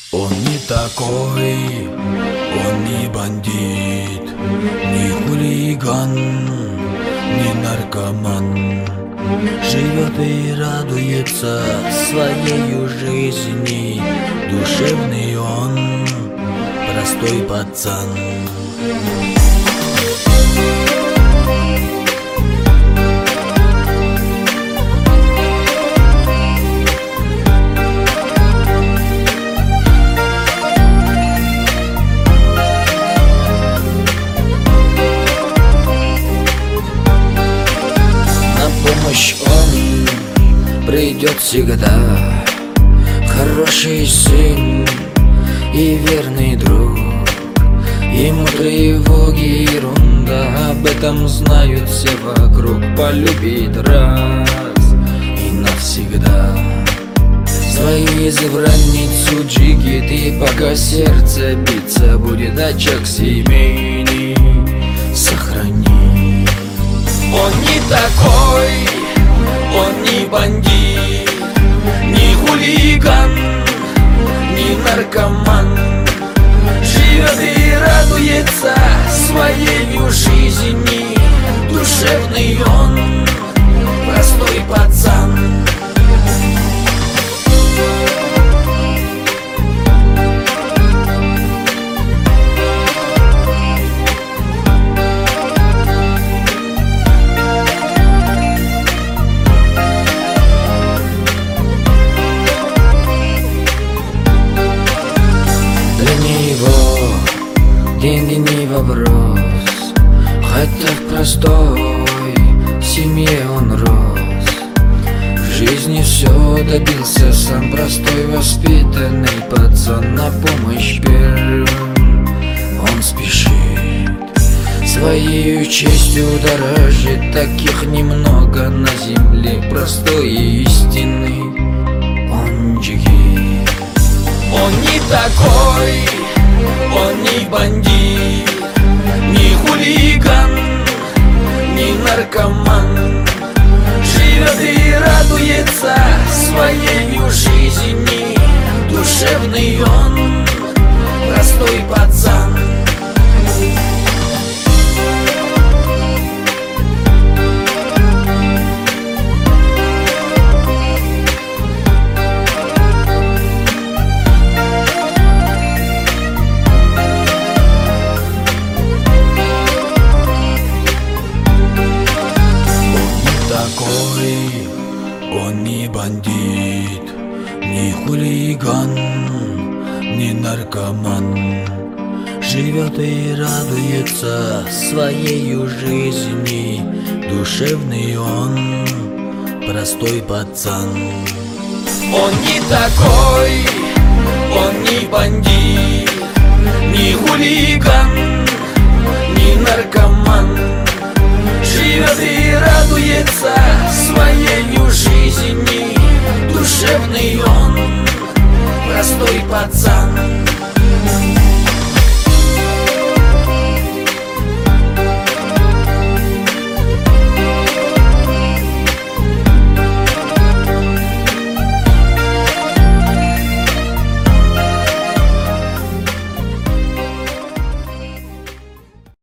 Он не такой, он не бандит, не хулиган, не наркоман. Живет и радуется своей жизни, душевный он, простой пацан. Он придет всегда, хороший сын и верный друг. Ему тревоги ерунда, об этом знают все вокруг. Полюбит раз и навсегда свою избранницу Джигит, и пока сердце биться будет, очаг семейный сохрани. Он не такой, он не бандит, не хулиган, не наркоман. Живет и радуется своей жизни, душевный он, простой пацан. Деньги не вопрос, хотя в простой семье он рос. В жизни все добился сам, простой воспитанный пацан. На помощь первым он спешит, своей честью дорожит. Таких немного на земле, простой и истинный он Джигит. Он не такой, он не бандит, не хулиган, не наркоман. Живет и радуется своей жизни, душевный он, простой пацан. Он не бандит, не хулиган, не наркоман. Живет и радуется своей жизни, душевный он, простой пацан. Он не такой, он не бандит, не хулиган, не наркоман. Живет и радуется своей жизни, душевный он, простой пацан.